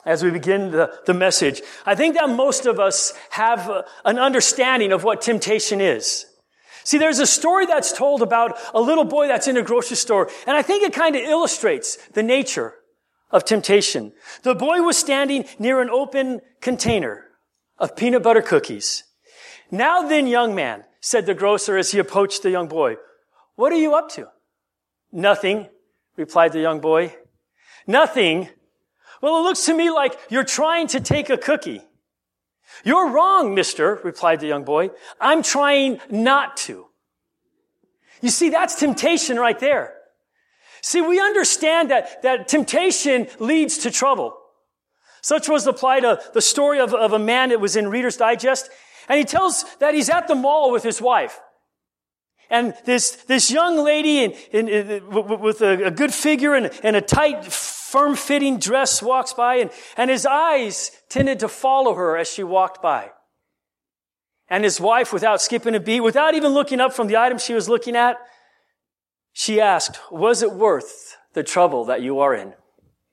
as we begin the message. I think that most of us have an understanding of what temptation is. See, there's a story that's told about a little boy that's in a grocery store, and I think it kind of illustrates the nature of temptation. The boy was standing near an open container of peanut butter cookies. "Now then, young man," said the grocer as he approached the young boy, "what are you up to?" "Nothing," replied the young boy. "Nothing? Well, it looks to me like you're trying to take a cookie." "You're wrong, mister," replied the young boy. "I'm trying not to." You see, that's temptation right there. See, we understand that temptation leads to trouble. Such was applied to the story of a man that was in Reader's Digest. And he tells that he's at the mall with his wife. And this young lady with a good figure and a tight, firm-fitting dress walks by, and his eyes tended to follow her as she walked by. And his wife, without skipping a beat, without even looking up from the item she was looking at, she asked, "Was it worth the trouble that you are in?"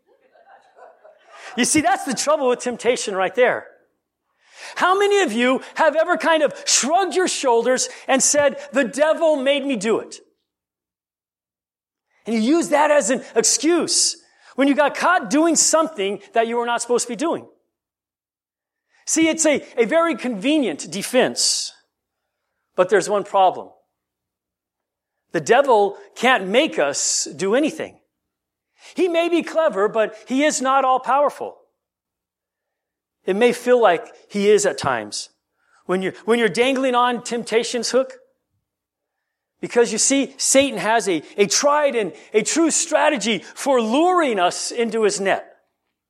You see, that's the trouble with temptation right there. How many of you have ever kind of shrugged your shoulders and said, "The devil made me do it"? And you use that as an excuse when you got caught doing something that you were not supposed to be doing. See, it's a very convenient defense. But there's one problem. The devil can't make us do anything. He may be clever, but he is not all-powerful. It may feel like he is at times when you're dangling on temptation's hook. Because you see, Satan has a tried and a true strategy for luring us into his net.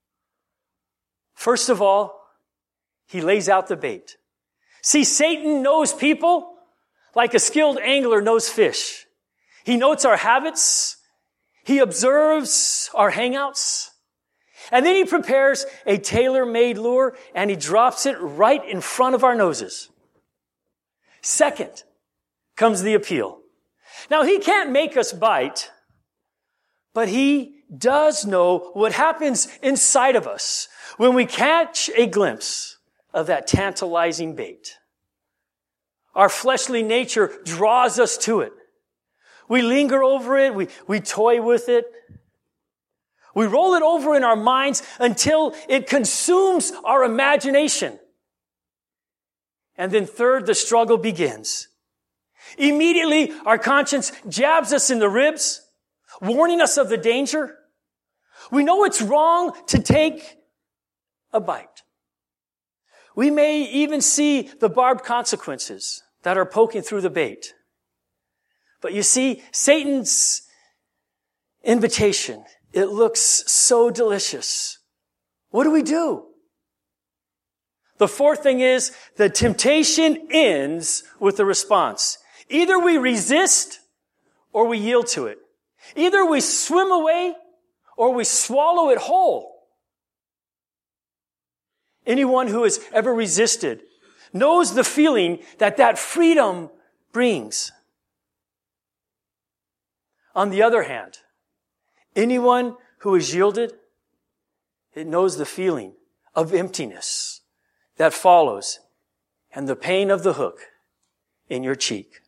First of all, he lays out the bait. See, Satan knows people like a skilled angler knows fish. He notes our habits. He observes our hangouts. And then he prepares a tailor-made lure and he drops it right in front of our noses. Second comes the appeal. Now, he can't make us bite, but he does know what happens inside of us when we catch a glimpse of that tantalizing bait. Our fleshly nature draws us to it. We linger over it. We toy with it. We roll it over in our minds until it consumes our imagination. And then third, the struggle begins. Immediately, our conscience jabs us in the ribs, warning us of the danger. We know it's wrong to take a bite. We may even see the barbed consequences that are poking through the bait. But you see, Satan's invitation, it looks so delicious. What do? The fourth thing is, the temptation ends with a response. Either we resist or we yield to it. Either we swim away or we swallow it whole. Anyone who has ever resisted knows the feeling that freedom brings. On the other hand, anyone who is yielded, it knows the feeling of emptiness that follows and the pain of the hook in your cheek.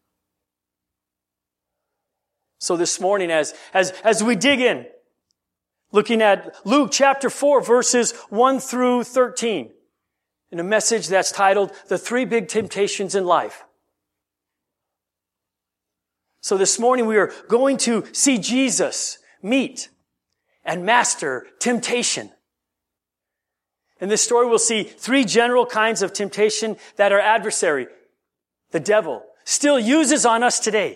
So this morning, as we dig in, looking at Luke chapter 4, verses 1 through 13, in a message that's titled, The Three Big Temptations in Life. So this morning we are going to see Jesus meet and master temptation. In this story we'll see three general kinds of temptation that our adversary, the devil, still uses on us today.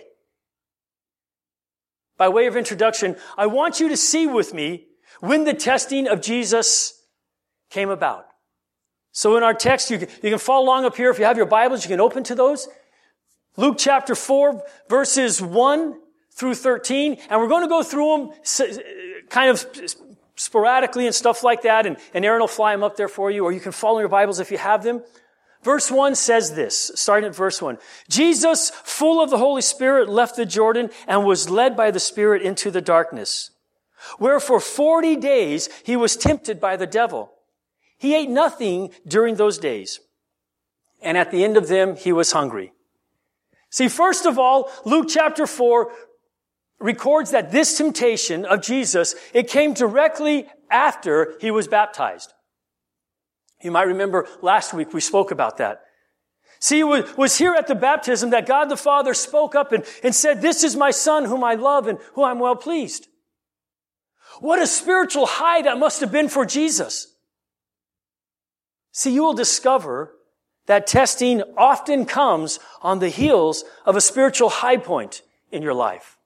By way of introduction, I want you to see with me when the testing of Jesus came about. So in our text, you can follow along up here. If you have your Bibles, you can open to those. Luke chapter 4, verses 1 through 13. And we're going to go through them kind of sporadically and stuff like that. And Aaron will fly them up there for you. Or you can follow your Bibles if you have them. Verse 1 says this, starting at verse 1. Jesus, full of the Holy Spirit, left the Jordan and was led by the Spirit into the darkness, where for 40 days he was tempted by the devil. He ate nothing during those days, and at the end of them, he was hungry. See, first of all, Luke chapter 4 records that this temptation of Jesus, it came directly after he was baptized. You might remember last week we spoke about that. See, it was here at the baptism that God the Father spoke up and said, "This is my Son whom I love and whom I'm well pleased." What a spiritual high that must have been for Jesus. See, you will discover that testing often comes on the heels of a spiritual high point in your life.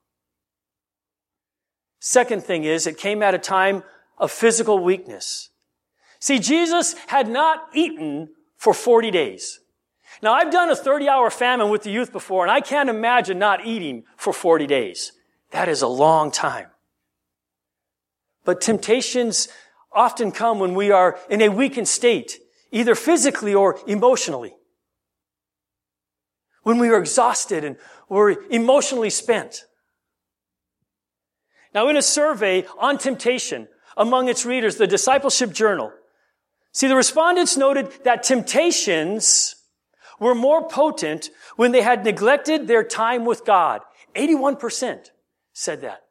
Second thing is, it came at a time of physical weakness. See, Jesus had not eaten for 40 days. Now, I've done a 30-hour famine with the youth before, and I can't imagine not eating for 40 days. That is a long time. But temptations often come when we are in a weakened state, either physically or emotionally. When we are exhausted and we're emotionally spent. Now, in a survey on temptation among its readers, the Discipleship Journal, see, the respondents noted that temptations were more potent when they had neglected their time with God. 81% said that.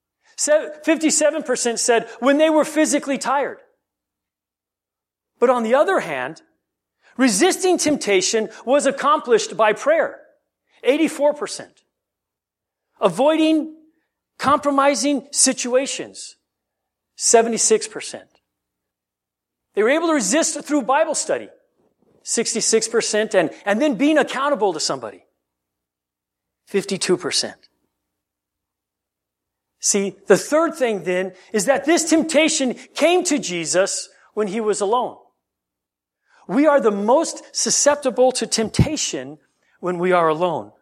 57% said when they were physically tired. But on the other hand, resisting temptation was accomplished by prayer. 84%. Avoiding compromising situations. 76%. They were able to resist through Bible study. 66%. And then being accountable to somebody. 52%. See, the third thing then is that this temptation came to Jesus when he was alone. We are the most susceptible to temptation when we are alone.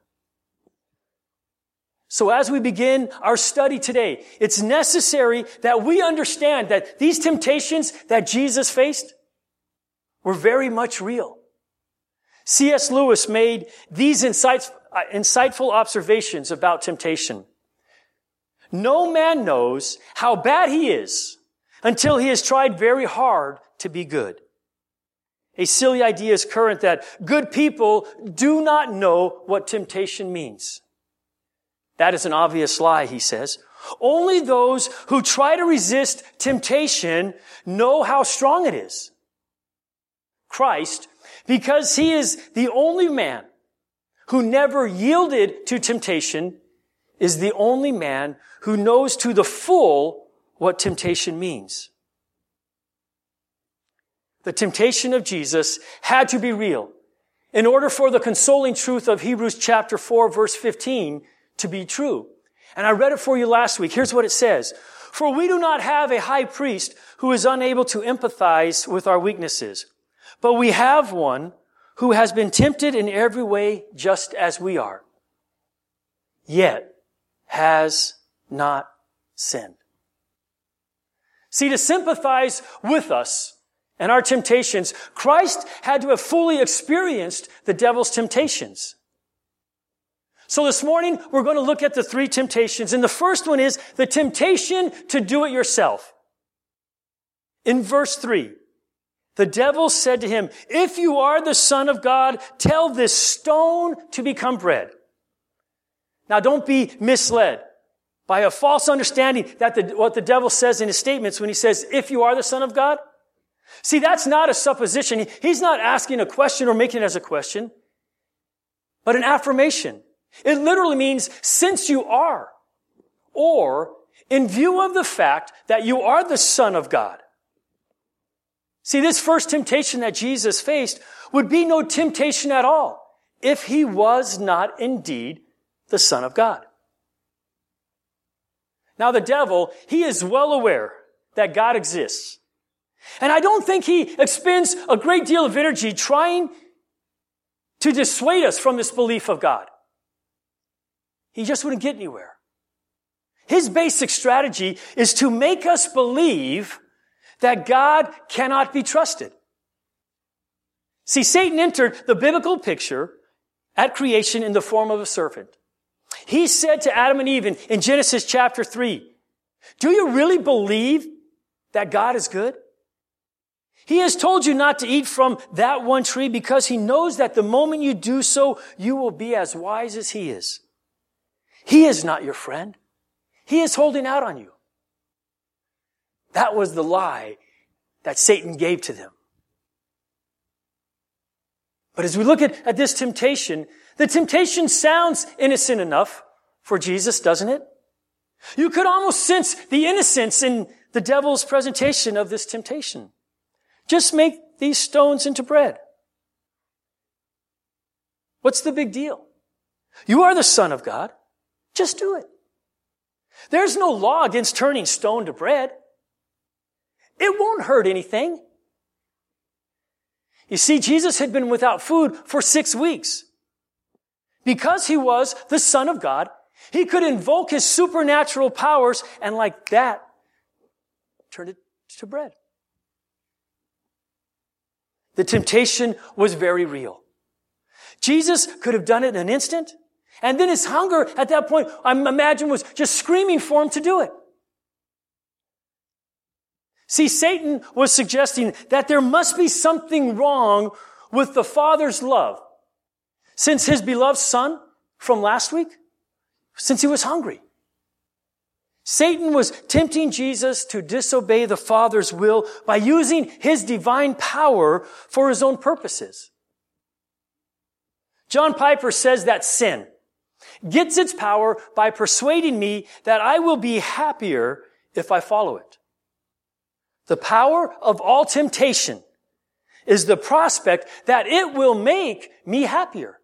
So as we begin our study today, it's necessary that we understand that these temptations that Jesus faced were very much real. C.S. Lewis made these insightful observations about temptation. No man knows how bad he is until he has tried very hard to be good. A silly idea is current that good people do not know what temptation means. That is an obvious lie, he says. Only those who try to resist temptation know how strong it is. Christ, because he is the only man who never yielded to temptation, is the only man who knows to the full what temptation means. The temptation of Jesus had to be real in order for the consoling truth of Hebrews chapter 4, verse 15 to be true. And I read it for you last week. Here's what it says. For we do not have a high priest who is unable to empathize with our weaknesses, but we have one who has been tempted in every way just as we are, yet has not sinned. See, to sympathize with us and our temptations, Christ had to have fully experienced the devil's temptations. So this morning, we're going to look at the three temptations. And the first one is the temptation to do it yourself. In verse 3, the devil said to him, "If you are the Son of God, tell this stone to become bread." Now, don't be misled by a false understanding that what the devil says in his statements when he says, "If you are the Son of God." See, that's not a supposition. He's not asking a question or making it as a question, but an affirmation. It literally means, since you are, or in view of the fact that you are the Son of God. See, this first temptation that Jesus faced would be no temptation at all if he was not indeed the Son of God. Now, the devil, he is well aware that God exists. And I don't think he expends a great deal of energy trying to dissuade us from this belief of God. He just wouldn't get anywhere. His basic strategy is to make us believe that God cannot be trusted. See, Satan entered the biblical picture at creation in the form of a serpent. He said to Adam and Eve in Genesis chapter 3, "Do you really believe that God is good?" He has told you not to eat from that one tree because he knows that the moment you do so, you will be as wise as he is. He is not your friend. He is holding out on you. That was the lie that Satan gave to them. But as we look at this temptation, the temptation sounds innocent enough for Jesus, doesn't it? You could almost sense the innocence in the devil's presentation of this temptation. Just make these stones into bread. What's the big deal? You are the Son of God. Just do it. There's no law against turning stone to bread. It won't hurt anything. You see, Jesus had been without food for 6 weeks. Because he was the Son of God, he could invoke his supernatural powers and like that, turn it to bread. The temptation was very real. Jesus could have done it in an instant, and then his hunger at that point, I imagine, was just screaming for him to do it. See, Satan was suggesting that there must be something wrong with the Father's love. Since his beloved Son from last week, since he was hungry. Satan was tempting Jesus to disobey the Father's will by using his divine power for his own purposes. John Piper says that sin gets its power by persuading me that I will be happier if I follow it. The power of all temptation is the prospect that it will make me happier.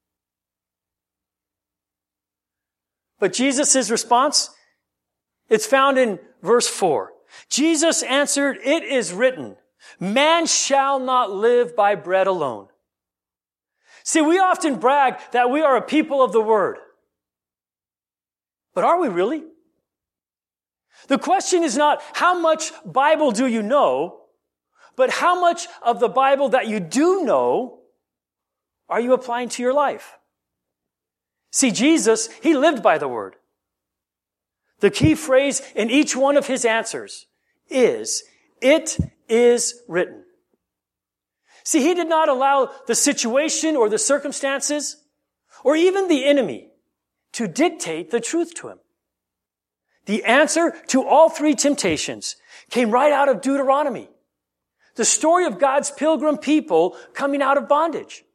But Jesus' response, it's found in verse 4. Jesus answered, "It is written, man shall not live by bread alone." See, we often brag that we are a people of the Word. But are we really? The question is not how much Bible do you know, but how much of the Bible that you do know are you applying to your life? See, Jesus, he lived by the Word. The key phrase in each one of his answers is, "It is written." See, he did not allow the situation or the circumstances or even the enemy to dictate the truth to him. The answer to all three temptations came right out of Deuteronomy, the story of God's pilgrim people coming out of bondage.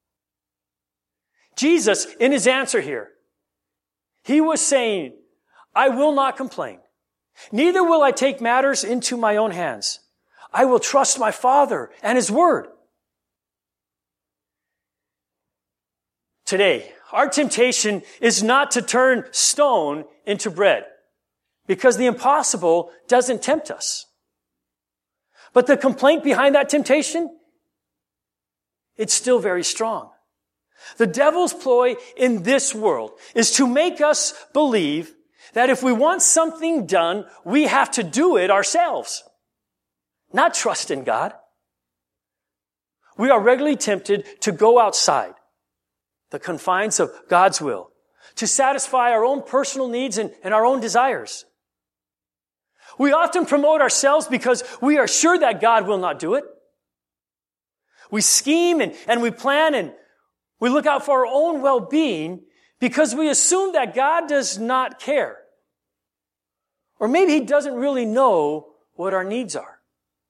Jesus, in his answer here, he was saying, "I will not complain. Neither will I take matters into my own hands. I will trust my Father and his word." Today, our temptation is not to turn stone into bread, because the impossible doesn't tempt us. But the complaint behind that temptation, it's still very strong. The devil's ploy in this world is to make us believe that if we want something done, we have to do it ourselves, not trust in God. We are regularly tempted to go outside the confines of God's will, to satisfy our own personal needs and our own desires. We often promote ourselves because we are sure that God will not do it. We scheme and we plan and we look out for our own well-being because we assume that God does not care. Or maybe he doesn't really know what our needs are.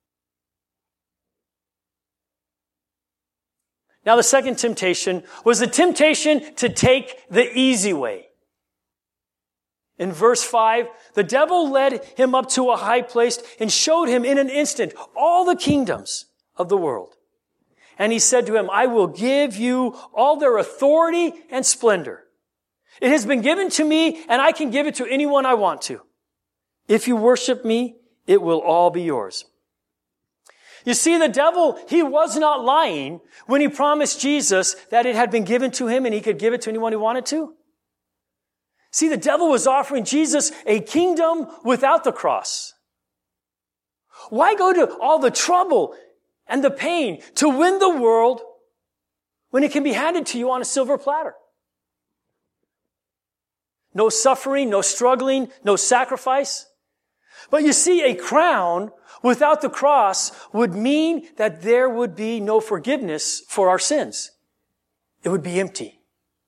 Now, the second temptation was the temptation to take the easy way. In verse 5, the devil led him up to a high place and showed him in an instant all the kingdoms of the world. And he said to him, "I will give you all their authority and splendor. It has been given to me, and I can give it to anyone I want to. If you worship me, it will all be yours." You see, the devil, he was not lying when he promised Jesus that it had been given to him and he could give it to anyone he wanted to. See, the devil was offering Jesus a kingdom without the cross. Why go to all the trouble and the pain to win the world when it can be handed to you on a silver platter? No suffering, no struggling, no sacrifice. But you see, a crown without the cross would mean that there would be no forgiveness for our sins. It would be empty.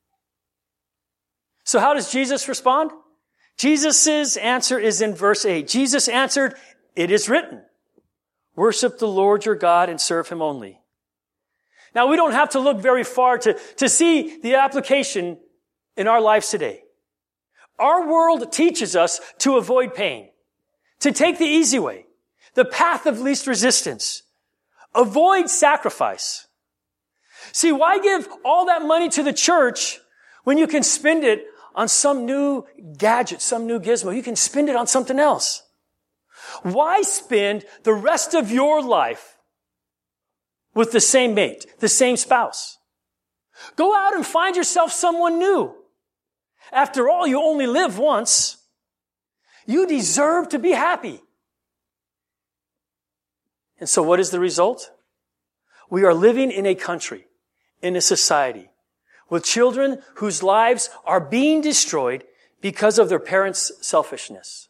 So how does Jesus respond? Jesus' answer is in verse 8. Jesus answered, "It is written, worship the Lord your God and serve him only." Now, we don't have to look very far to see the application in our lives today. Our world teaches us to avoid pain, to take the easy way, the path of least resistance. Avoid sacrifice. See, why give all that money to the church when you can spend it on some new gadget, some new gizmo? You can spend it on something else. Why spend the rest of your life with the same mate, the same spouse? Go out and find yourself someone new. After all, you only live once. You deserve to be happy. And so what is the result? We are living in a country, in a society, with children whose lives are being destroyed because of their parents' selfishness.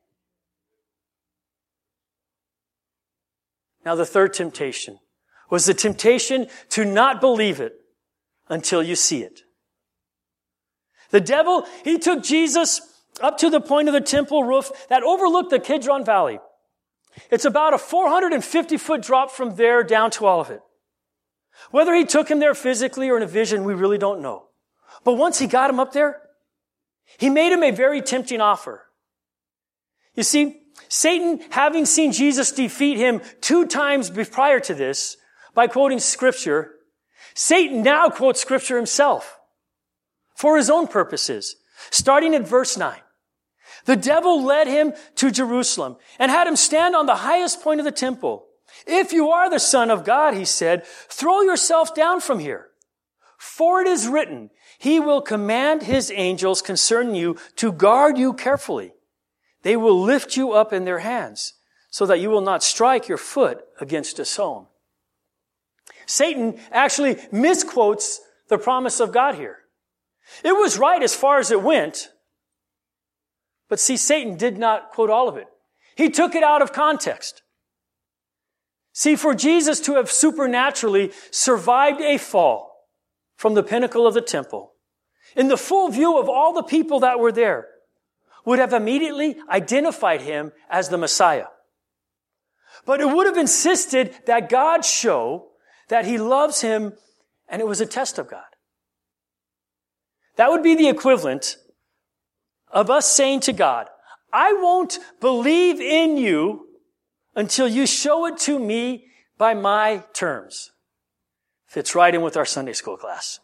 Now, the third temptation was the temptation to not believe it until you see it. The devil, he took Jesus up to the point of the temple roof that overlooked the Kidron Valley. It's about a 450-foot drop from there down to Olivet. Whether he took him there physically or in a vision, we really don't know. But once he got him up there, he made him a very tempting offer. You see, Satan, having seen Jesus defeat him 2 times prior to this by quoting Scripture, Satan now quotes Scripture himself for his own purposes. Starting at verse 9. The devil led him to Jerusalem and had him stand on the highest point of the temple. "If you are the Son of God," he said, "throw yourself down from here. For it is written, he will command his angels concerning you to guard you carefully. They will lift you up in their hands so that you will not strike your foot against a stone." Satan actually misquotes the promise of God here. It was right as far as it went, but see, Satan did not quote all of it. He took it out of context. See, for Jesus to have supernaturally survived a fall from the pinnacle of the temple, in the full view of all the people that were there, would have immediately identified him as the Messiah. But it would have insisted that God show that he loves him, and it was a test of God. That would be the equivalent of us saying to God, "I won't believe in you until you show it to me by my terms." Fits right in with our Sunday school class.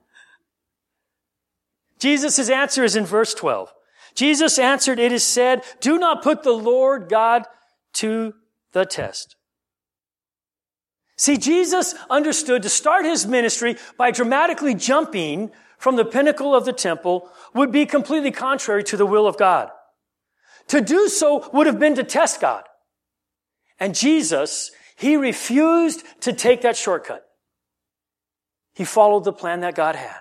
Jesus' answer is in verse 12. Jesus answered, "It is said, do not put the Lord God to the test." See, Jesus understood to start his ministry by dramatically jumping from the pinnacle of the temple would be completely contrary to the will of God. To do so would have been to test God. And Jesus, he refused to take that shortcut. He followed the plan that God had.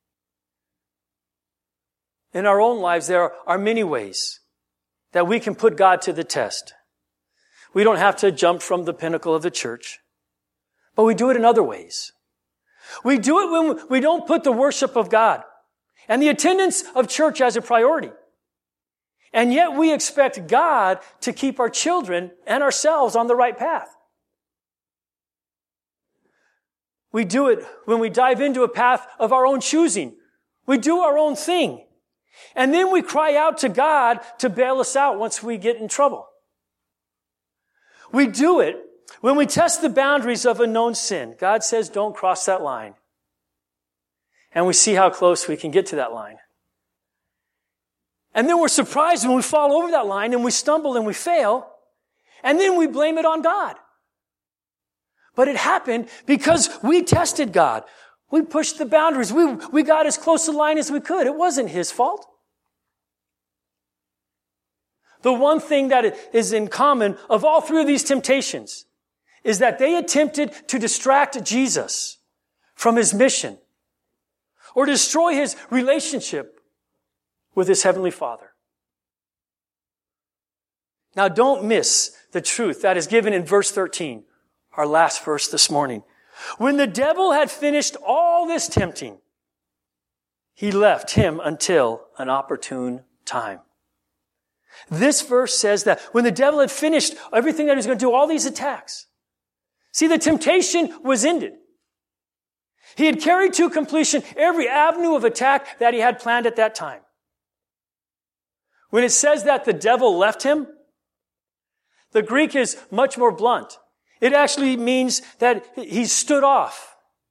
In our own lives, there are many ways that we can put God to the test. We don't have to jump from the pinnacle of the church, but we do it in other ways. We do it when we don't put the worship of God and the attendance of church as a priority. And yet we expect God to keep our children and ourselves on the right path. We do it when we dive into a path of our own choosing. We do our own thing. And then we cry out to God to bail us out once we get in trouble. We do it when we test the boundaries of a known sin. God says, don't cross that line. And we see how close we can get to that line. And then we're surprised when we fall over that line and we stumble and we fail. And then we blame it on God. But it happened because we tested God. We pushed the boundaries. We got as close to the line as we could. It wasn't his fault. The one thing that is in common of all 3 of these temptations is that they attempted to distract Jesus from his mission or destroy his relationship with his heavenly Father. Now don't miss the truth that is given in verse 13, our last verse this morning. When the devil had finished all this tempting, he left him until an opportune time. This verse says that when the devil had finished everything that he was going to do, all these attacks, see, the temptation was ended. He had carried to completion every avenue of attack that he had planned at that time. When it says that the devil left him, the Greek is much more blunt. It actually means that he stood off.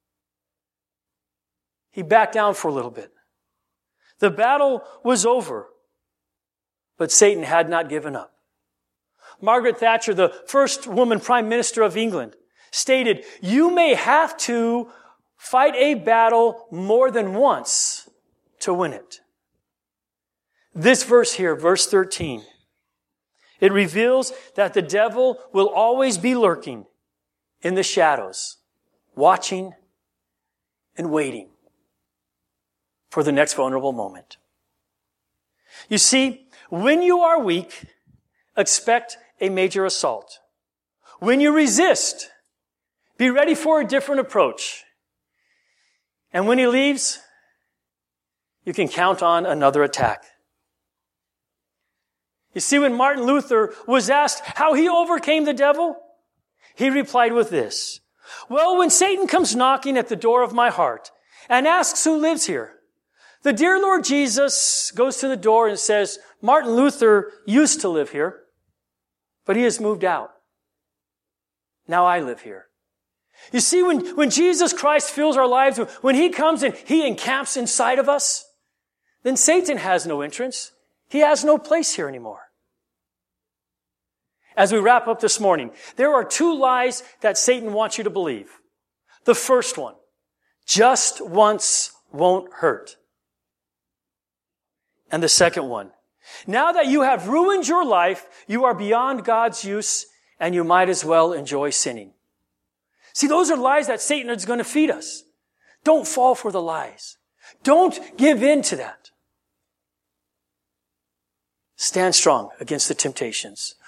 He backed down for a little bit. The battle was over, but Satan had not given up. Margaret Thatcher, the first woman Prime Minister of England, stated, "You may have to fight a battle more than once to win it." This verse here, verse 13, it reveals that the devil will always be lurking in the shadows, watching and waiting for the next vulnerable moment. You see, when you are weak, expect a major assault. When you resist, be ready for a different approach. And when he leaves, you can count on another attack. You see, when Martin Luther was asked how he overcame the devil, he replied with this: "Well, when Satan comes knocking at the door of my heart and asks who lives here, the dear Lord Jesus goes to the door and says, 'Martin Luther used to live here, but he has moved out. Now I live here.'" You see, when Jesus Christ fills our lives, when he comes and he encamps inside of us, then Satan has no entrance. He has no place here anymore. As we wrap up this morning, there are two lies that Satan wants you to believe. The first one, just once won't hurt. And the second one, now that you have ruined your life, you are beyond God's use and you might as well enjoy sinning. See, those are lies that Satan is going to feed us. Don't fall for the lies. Don't give in to that. Stand strong against the temptations.